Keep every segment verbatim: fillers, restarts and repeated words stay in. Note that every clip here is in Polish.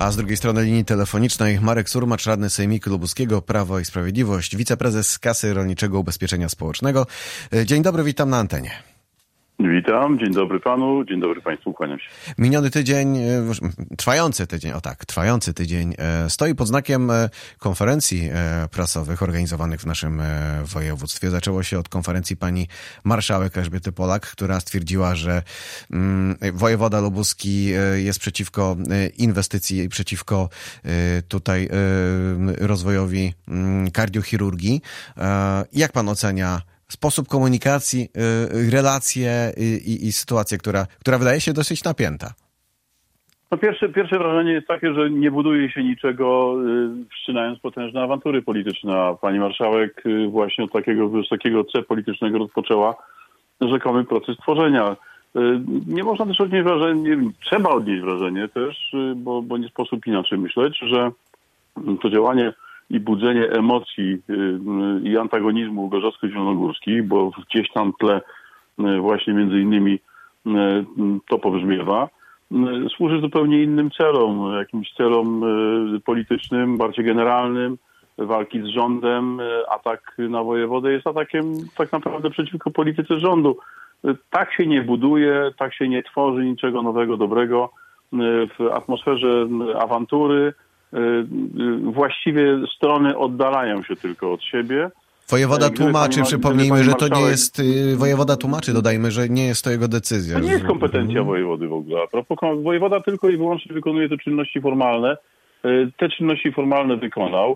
A z drugiej strony linii telefonicznej Marek Surmacz, radny Sejmiku Lubuskiego, Prawo i Sprawiedliwość, wiceprezes Kasy Rolniczego Ubezpieczenia Społecznego. Dzień dobry, witam na antenie. Witam, dzień dobry panu, dzień dobry państwu, kłaniam się. Miniony tydzień, trwający tydzień, o tak, trwający tydzień stoi pod znakiem konferencji prasowych organizowanych w naszym województwie. Zaczęło się od konferencji pani marszałek Elżbiety Polak, która stwierdziła, że wojewoda lubuski jest przeciwko inwestycji, przeciwko tutaj rozwojowi kardiochirurgii. Jak pan ocenia sposób komunikacji, relacje i, i sytuację, która, która wydaje się dosyć napięta? No pierwsze, pierwsze wrażenie jest takie, że nie buduje się niczego, wszczynając potężne awantury polityczne. A pani marszałek właśnie od takiego wysokiego C politycznego rozpoczęła rzekomy proces tworzenia. Nie można też odnieść wrażenie, trzeba odnieść wrażenie też, bo, bo nie sposób inaczej myśleć, że to działanie i budzenie emocji i antagonizmu gorzowsko-zielonogórskich, bo gdzieś tam w tle właśnie między innymi to pobrzmiewa, służy zupełnie innym celom, jakimś celom politycznym, bardziej generalnym, walki z rządem. Atak na wojewodę jest atakiem tak naprawdę przeciwko polityce rządu. Tak się nie buduje, tak się nie tworzy niczego nowego, dobrego w atmosferze awantury. Właściwie strony oddalają się tylko od siebie. Wojewoda tłumaczy, przypomnijmy, że to nie jest, wojewoda tłumaczy, dodajmy, że nie jest to jego decyzja. To nie jest kompetencja wojewody w ogóle. A propos, wojewoda tylko i wyłącznie wykonuje te czynności formalne. Te czynności formalne wykonał.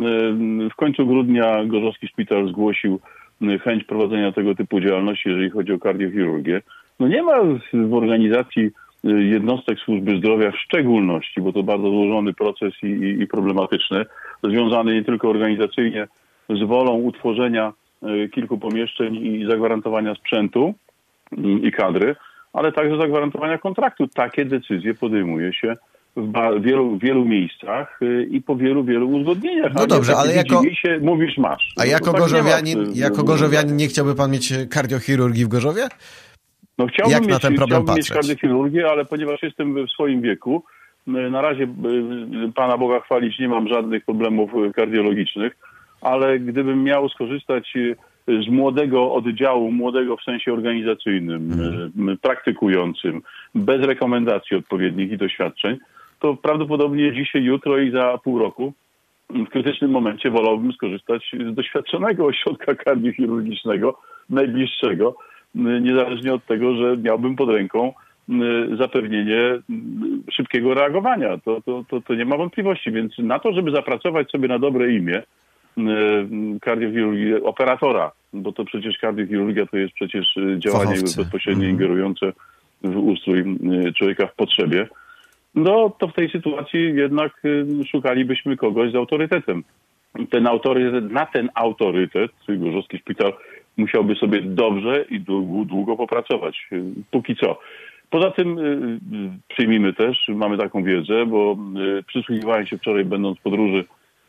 W końcu grudnia Gorzowski Szpital zgłosił chęć prowadzenia tego typu działalności, jeżeli chodzi o kardiochirurgię. No nie ma w organizacji jednostek służby zdrowia w szczególności, bo to bardzo złożony proces i, i, i problematyczny, związany nie tylko organizacyjnie z wolą utworzenia kilku pomieszczeń i zagwarantowania sprzętu i kadry, ale także zagwarantowania kontraktu. Takie decyzje podejmuje się w wielu, wielu miejscach i po wielu, wielu uzgodnieniach. No dobrze, ale jako... się, mówisz masz. A jako tak gorzowianin, ma... jako gorzowianin nie chciałby pan mieć kardiochirurgii w Gorzowie? No chciałbym Jak mieć, na ten problem chciałbym patrzeć? mieć kardiochirurgię, ale ponieważ jestem w swoim wieku, na razie Pana Boga chwalić, nie mam żadnych problemów kardiologicznych, ale gdybym miał skorzystać z młodego oddziału, młodego w sensie organizacyjnym, hmm. praktykującym, bez rekomendacji odpowiednich i doświadczeń, to prawdopodobnie dzisiaj, jutro i za pół roku w krytycznym momencie wolałbym skorzystać z doświadczonego ośrodka kardiochirurgicznego, najbliższego, niezależnie od tego, że miałbym pod ręką zapewnienie szybkiego reagowania. To, to, to, to nie ma wątpliwości. Więc na to, żeby zapracować sobie na dobre imię kardiochirurgii, operatora, bo to przecież kardiochirurgia to jest przecież działanie Fachowcy. bezpośrednio mm. ingerujące w ustrój człowieka w potrzebie, no to w tej sytuacji jednak szukalibyśmy kogoś z autorytetem. Ten autorytet, na ten autorytet Gorzowski Szpital musiałby sobie dobrze i długo, długo popracować. Póki co. Poza tym przyjmijmy też, mamy taką wiedzę, bo przysłuchiwałem się wczoraj, będąc w podróży,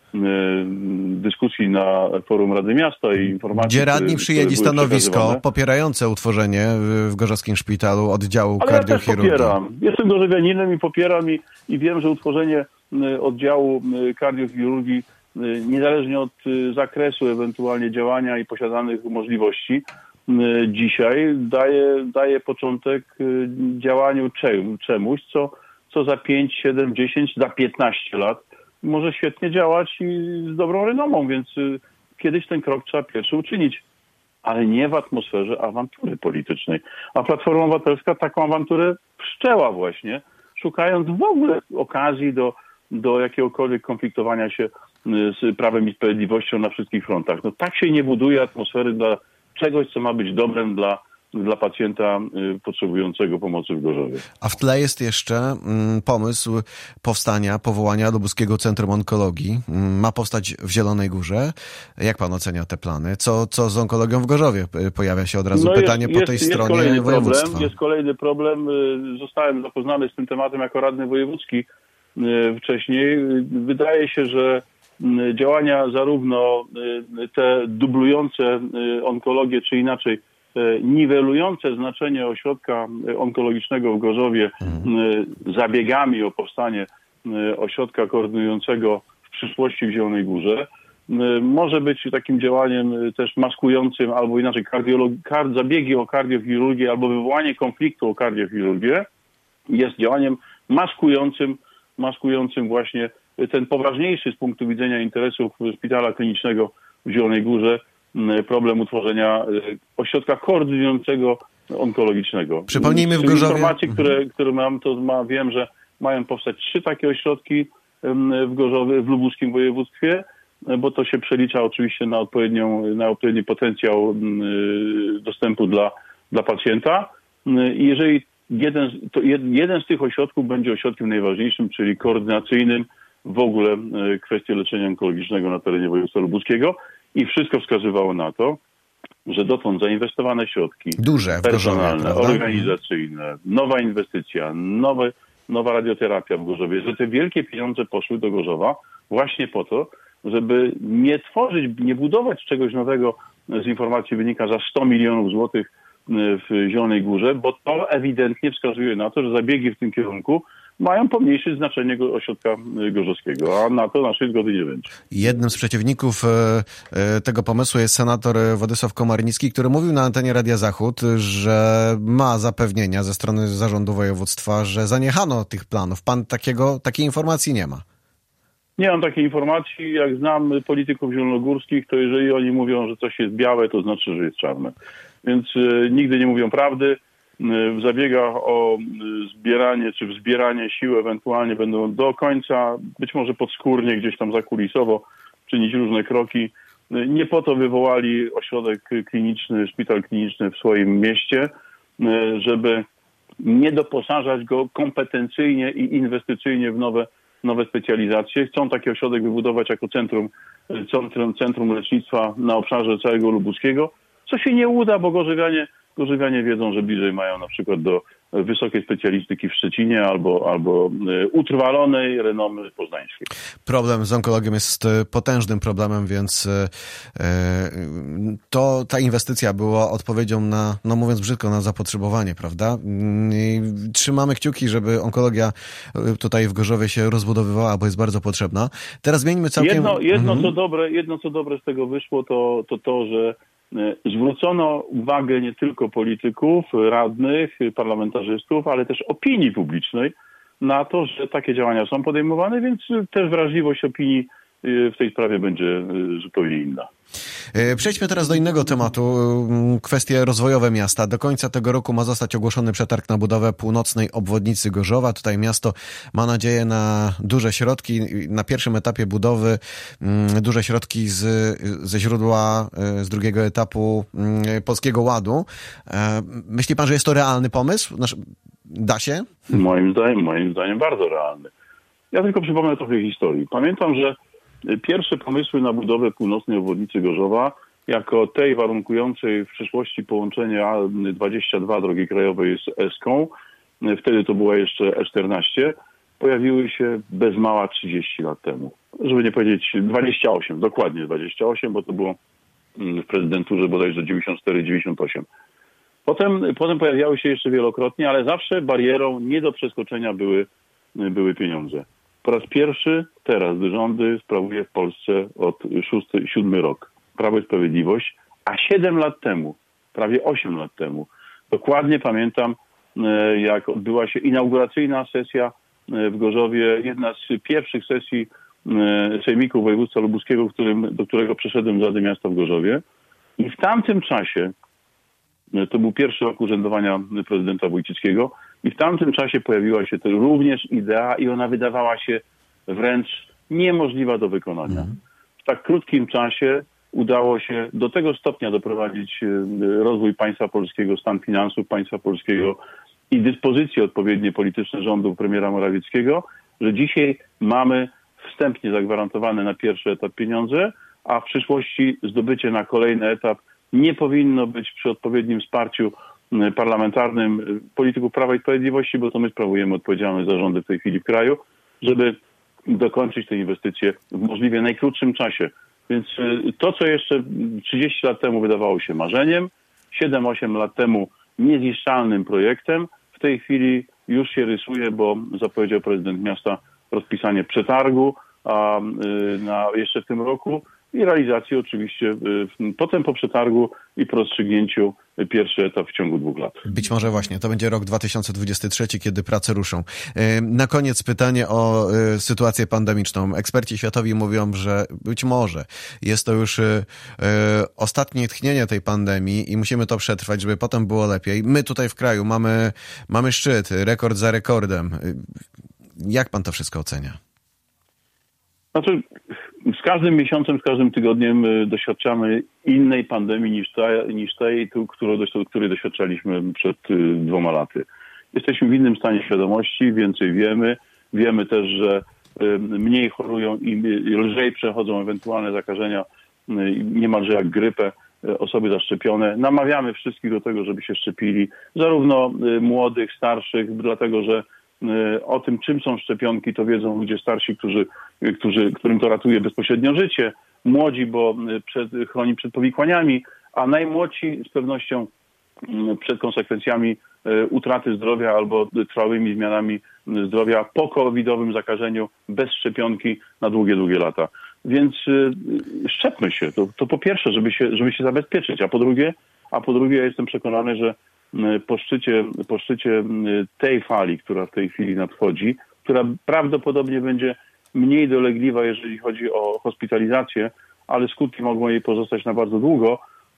dyskusji na forum Rady Miasta i informacji, gdzie radni przyjęli stanowisko popierające utworzenie w Gorzowskim Szpitalu oddziału Ale kardiochirurgii. Ja też popieram. Jestem gorzowianinem i popieram i, i wiem, że utworzenie oddziału kardiochirurgii niezależnie od zakresu ewentualnie działania i posiadanych możliwości dzisiaj daje, daje początek działaniu czemuś, co, co za pięć, siedem, dziesięć, za piętnaście lat może świetnie działać i z dobrą renomą, więc kiedyś ten krok trzeba pierwszy uczynić, ale nie w atmosferze awantury politycznej. A Platforma Obywatelska taką awanturę wszczęła właśnie, szukając w ogóle okazji do, do jakiegokolwiek konfliktowania się z Prawem i Sprawiedliwością na wszystkich frontach. No tak się nie buduje atmosfery dla czegoś, co ma być dobrem dla, dla pacjenta potrzebującego pomocy w Gorzowie. A w tle jest jeszcze mm, pomysł powstania, powołania Lubuskiego Centrum Onkologii. Ma powstać w Zielonej Górze. Jak pan ocenia te plany? Co, co z onkologią w Gorzowie? Pojawia się od razu no pytanie jest, po tej jest, stronie jest województwa. Problem, jest kolejny problem. Zostałem zapoznany z tym tematem jako radny wojewódzki wcześniej. Wydaje się, że działania zarówno te dublujące onkologię, czy inaczej niwelujące znaczenie ośrodka onkologicznego w Gorzowie mhm. zabiegami o powstanie ośrodka koordynującego w przyszłości w Zielonej Górze może być takim działaniem też maskującym, albo inaczej kardiolog- kard- zabiegi o kardiochirurgię, albo wywołanie konfliktu o kardiochirurgię jest działaniem maskującym, maskującym właśnie ten poważniejszy z punktu widzenia interesów szpitala klinicznego w Zielonej Górze problem utworzenia ośrodka koordynującego onkologicznego. Przypomnijmy w Z Gorzowie... informacji, które, które mam, to ma, wiem, że mają powstać trzy takie ośrodki w Gorzowie, w lubuskim województwie, bo to się przelicza oczywiście na odpowiednią, na odpowiedni potencjał dostępu dla, dla pacjenta. I jeżeli jeden, to jeden z tych ośrodków będzie ośrodkiem najważniejszym, czyli koordynacyjnym w ogóle kwestii leczenia onkologicznego na terenie województwa lubuskiego, i wszystko wskazywało na to, że dotąd zainwestowane środki duże, personalne, Gorzowie, organizacyjne, nowa inwestycja, nowe, nowa radioterapia w Gorzowie, że te wielkie pieniądze poszły do Gorzowa właśnie po to, żeby nie tworzyć, nie budować czegoś nowego, z informacji wynika, za sto milionów złotych w Zielonej Górze, bo to ewidentnie wskazuje na to, że zabiegi w tym kierunku mają pomniejszyć znaczenie ośrodka gorzowskiego, a na to naszej zgody nie będzie. Jednym z przeciwników tego pomysłu jest senator Władysław Komarnicki, który mówił na antenie Radia Zachód, że ma zapewnienia ze strony zarządu województwa, że zaniechano tych planów. Pan takiego, takiej informacji nie ma. Nie mam takiej informacji. Jak znam polityków zielonogórskich, to jeżeli oni mówią, że coś jest białe, to znaczy, że jest czarne. Więc y, nigdy nie mówią prawdy. W zabiegach o zbieranie czy wzbieranie sił ewentualnie będą do końca, być może podskórnie, gdzieś tam zakulisowo czynić różne kroki. Nie po to wywołali ośrodek kliniczny, szpital kliniczny w swoim mieście, żeby nie doposażać go kompetencyjnie i inwestycyjnie w nowe, nowe specjalizacje. Chcą taki ośrodek wybudować jako centrum, centrum, centrum lecznictwa na obszarze całego lubuskiego, co się nie uda, bo gorzowianie Gorzowianie wiedzą, że bliżej mają na przykład do wysokiej specjalistyki w Szczecinie albo, albo utrwalonej renomy poznańskiej. Problem z onkologią jest potężnym problemem, więc to ta inwestycja była odpowiedzią na, no mówiąc brzydko, na zapotrzebowanie, prawda? I trzymamy kciuki, żeby onkologia tutaj w Gorzowie się rozbudowywała, bo jest bardzo potrzebna. Teraz zmieńmy całkiem... Jedno, jedno, mhm. co dobre, jedno co dobre z tego wyszło, to to, to że zwrócono uwagę nie tylko polityków, radnych, parlamentarzystów, ale też opinii publicznej na to, że takie działania są podejmowane, więc też wrażliwość opinii w tej sprawie będzie zupełnie inna. Przejdźmy teraz do innego tematu. Kwestie rozwojowe miasta. Do końca tego roku ma zostać ogłoszony przetarg na budowę północnej obwodnicy Gorzowa. Tutaj miasto ma nadzieję na duże środki. Na pierwszym etapie budowy duże środki z, ze źródła, z drugiego etapu Polskiego Ładu. Myśli pan, że jest to realny pomysł? Da się? Moim zdaniem, moim zdaniem bardzo realny. Ja tylko przypomnę trochę historii. Pamiętam, że pierwsze pomysły na budowę północnej obwodnicy Gorzowa, jako tej warunkującej w przyszłości połączenie A dwadzieścia dwa drogi krajowej z Eską, wtedy to była jeszcze E czternaście, pojawiły się bez mała trzydzieści lat temu. Żeby nie powiedzieć dwadzieścia osiem, dokładnie dwadzieścia osiem, bo to było w prezydenturze bodajże dziewięćdziesiąt cztery dziewięćdziesiąt osiem. Potem, potem pojawiały się jeszcze wielokrotnie, ale zawsze barierą nie do przeskoczenia były, były pieniądze. Po raz pierwszy teraz rządy sprawuje w Polsce od szósty, siódmy rok Prawo i Sprawiedliwość, a siedem lat temu, prawie osiem lat temu, dokładnie pamiętam, jak odbyła się inauguracyjna sesja w Gorzowie, jedna z pierwszych sesji Sejmiku Województwa Lubuskiego, w którym, do którego przeszedłem z Rady Miasta w Gorzowie. I w tamtym czasie, to był pierwszy rok urzędowania prezydenta Wójcickiego, i w tamtym czasie pojawiła się to również idea i ona wydawała się wręcz niemożliwa do wykonania. Mm. W tak krótkim czasie udało się do tego stopnia doprowadzić rozwój państwa polskiego, stan finansów państwa polskiego i dyspozycje odpowiednie polityczne rządu premiera Morawieckiego, że dzisiaj mamy wstępnie zagwarantowane na pierwszy etap pieniądze, a w przyszłości zdobycie na kolejny etap nie powinno być przy odpowiednim wsparciu parlamentarnym polityków Prawa i Sprawiedliwości, bo to my sprawujemy odpowiedzialność za rządy w tej chwili w kraju, żeby dokończyć te inwestycje w możliwie najkrótszym czasie. Więc to, co jeszcze trzydzieści lat temu wydawało się marzeniem, siedem osiem lat temu niezniszczalnym projektem, w tej chwili już się rysuje, bo zapowiedział prezydent miasta rozpisanie przetargu a, na, jeszcze w tym roku i realizację oczywiście potem po przetargu i po rozstrzygnięciu pierwszy etap w ciągu dwóch lat. Być może właśnie, to będzie rok dwa tysiące dwudziesty trzeci, kiedy prace ruszą. Na koniec pytanie o sytuację pandemiczną. Eksperci światowi mówią, że być może jest to już ostatnie tchnienie tej pandemii i musimy to przetrwać, żeby potem było lepiej. My tutaj w kraju mamy, mamy szczyt, rekord za rekordem. Jak pan to wszystko ocenia? Znaczy, z każdym miesiącem, z każdym tygodniem doświadczamy innej pandemii niż, ta, niż tej, którą, której doświadczaliśmy przed dwoma laty. Jesteśmy w innym stanie świadomości, więcej wiemy. Wiemy też, że mniej chorują i lżej przechodzą ewentualne zakażenia, niemalże jak grypę, osoby zaszczepione. Namawiamy wszystkich do tego, żeby się szczepili, zarówno młodych, starszych, dlatego że o tym, czym są szczepionki, to wiedzą ludzie starsi, którzy, którzy, którym to ratuje bezpośrednio życie. Młodzi, bo przed, chroni przed powikłaniami, a najmłodsi z pewnością przed konsekwencjami utraty zdrowia albo trwałymi zmianami zdrowia po covidowym zakażeniu bez szczepionki na długie, długie lata. Więc szczepmy się. To, to po pierwsze, żeby się, żeby się zabezpieczyć, a po drugie, a po drugie ja jestem przekonany, że po szczycie, po szczycie tej fali, która w tej chwili nadchodzi, która prawdopodobnie będzie mniej dolegliwa, jeżeli chodzi o hospitalizację, ale skutki mogą jej pozostać na bardzo długo,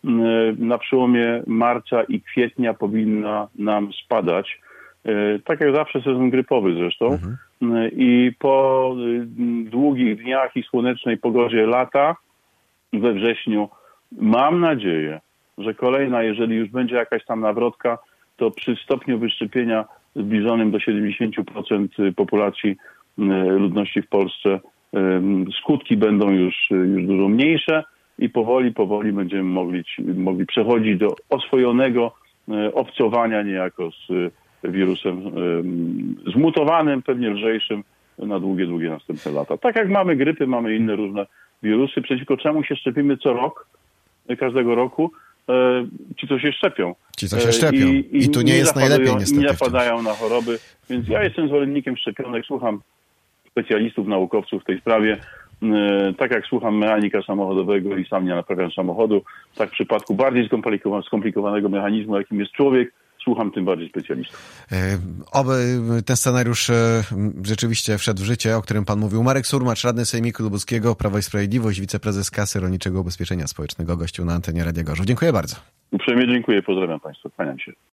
na przełomie marca i kwietnia powinna nam spadać. Tak jak zawsze sezon grypowy zresztą. Mhm. I po długich dniach i słonecznej pogodzie lata we wrześniu mam nadzieję, że kolejna, jeżeli już będzie jakaś tam nawrotka, to przy stopniu wyszczepienia zbliżonym do siedemdziesiąt procent populacji ludności w Polsce skutki będą już, już dużo mniejsze i powoli, powoli będziemy mogli, mogli przechodzić do oswojonego obcowania niejako z wirusem zmutowanym, pewnie lżejszym na długie, długie następne lata. Tak jak mamy grypy, mamy inne różne wirusy, przeciwko czemu się szczepimy co rok, każdego roku, ci, co się szczepią. Ci, co się szczepią. I, i, I tu nie, nie jest najlepiej niestety. Nie napadają na choroby, więc ja jestem zwolennikiem szczepionek, słucham specjalistów, naukowców w tej sprawie. Tak jak słucham mechanika samochodowego i sam nie naprawiam samochodu, tak w przypadku bardziej skomplikowanego mechanizmu, jakim jest człowiek, słucham tym bardziej specjalistów. Oby ten scenariusz rzeczywiście wszedł w życie, o którym pan mówił. Marek Surmacz, radny Sejmiku Lubuskiego, Prawo i Sprawiedliwość, wiceprezes Kasy Rolniczego Ubezpieczenia Społecznego, gościu na antenie Radia Gorzów. Dziękuję bardzo. Uprzejmie dziękuję, pozdrawiam państwa, kłaniam się.